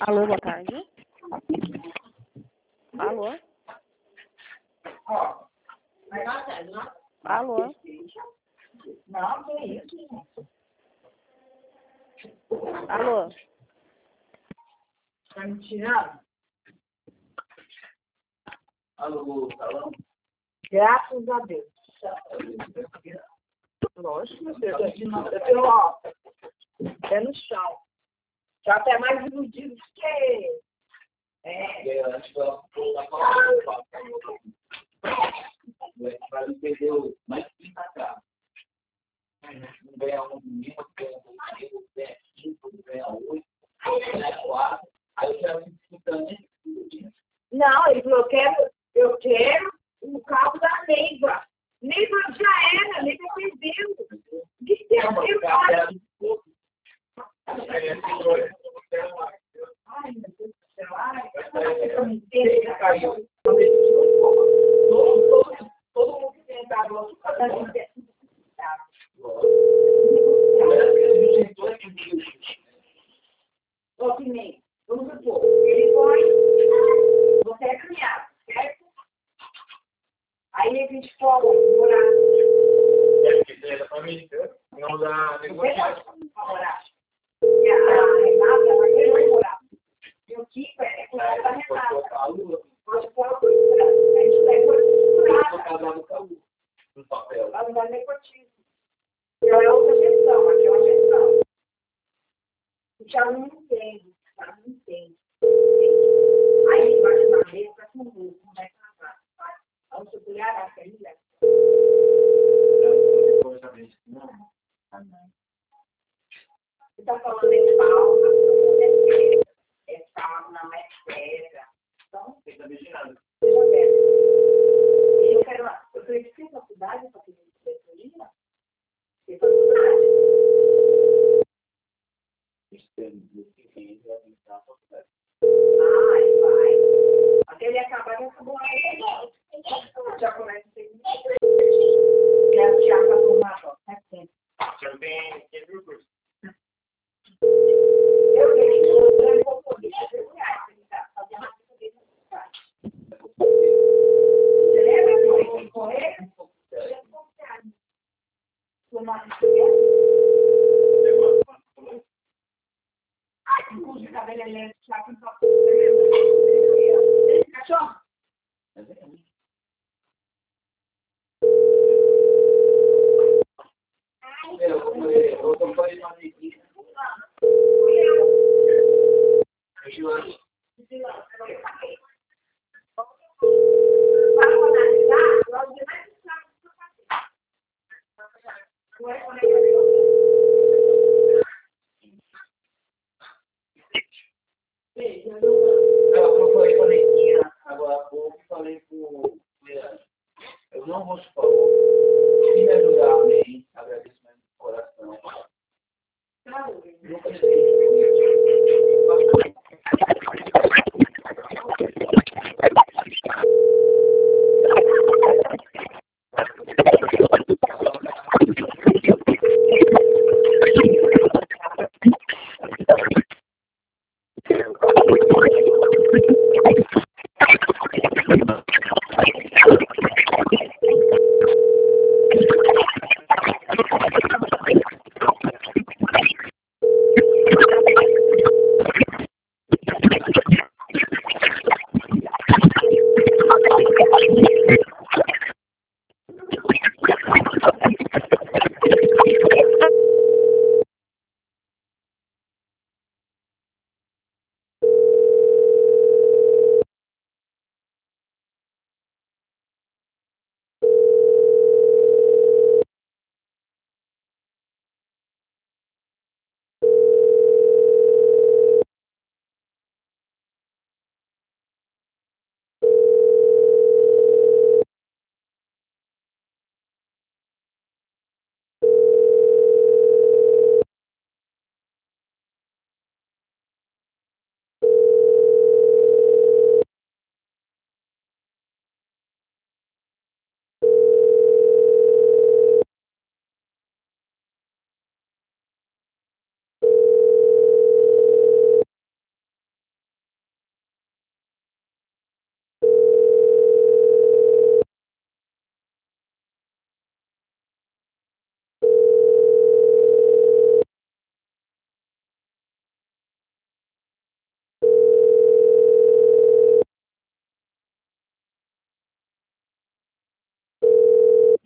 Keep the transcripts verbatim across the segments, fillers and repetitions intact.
Alô, boa tarde. Alô? Alô? Não, que isso? Alô? Tá me tirando? Alô, salão? Graças a Deus. Lógico, meu Deus. Eu tenho, ó, pé no chão. Já até mais iludido que é. É, antes que ela ficou na palavra. O Brasil perdeu mais de trinta carros. Não ganha um domingo, ganha um domingo, ganha cinco, ganha oito, ganha quatro. Aí eu já fico disputando, né? Não, ele falou, eu quero, eu quero o carro da Neiva. Neiva já era, Neiva perdeu. Que tempo eu faço? Ai, meu Deus do céu. Ai, eu não entendo. Caiu. Todo mundo que tem entrado aqui, ô, Pimenta, vamos supor, ele foi, você é criado, certo? Aí a gente foi morar. É, que seja pra mim, não dá Você negociação. pode morar. E a Renata, ela quer morar. E o Kiko é com a Renata. Pode pôr a coisa. A gente vai pôr No papel. ela não vai nem cotizo. Então é outra gestão, aqui é uma gestão. O Thiago não entende, o Thiago não entende. Aí vai chamar ele para com o não vai casar. Vamos subir a filha. Você está falando em falta, é falta, não é pedra. Então, Você tá vigiando. seja pedra. E eu quero, eu preciso da cidade para que a gente destruir? Tem faculdade. Vai, vai. Até ele acabar, ele acabou aí. Já começa a ser. Quero tirar para tomar, ó. É sempre. Já tem quinze mil cursos. Eu vejo, eu vou poder fazer o reais. Fazer uma coisa dele no site. Você lembra que eu fui correr? Eu ia confiar. Tomar no curso de cabelo elétrico, já com papo. Cachorro? Eu tô falando uma neguinha. Para analisar, nós demais precisamos do fazer. Não é quando Eu falei com a neguinha agora há pouco, falei com o Leandro. Eu não vou te falar. Se me ajudar, amém. Agradeço mesmo de coração. Nunca sei.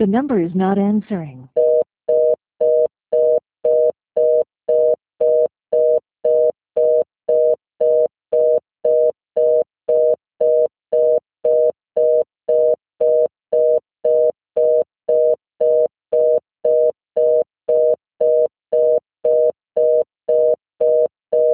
The number is not answering.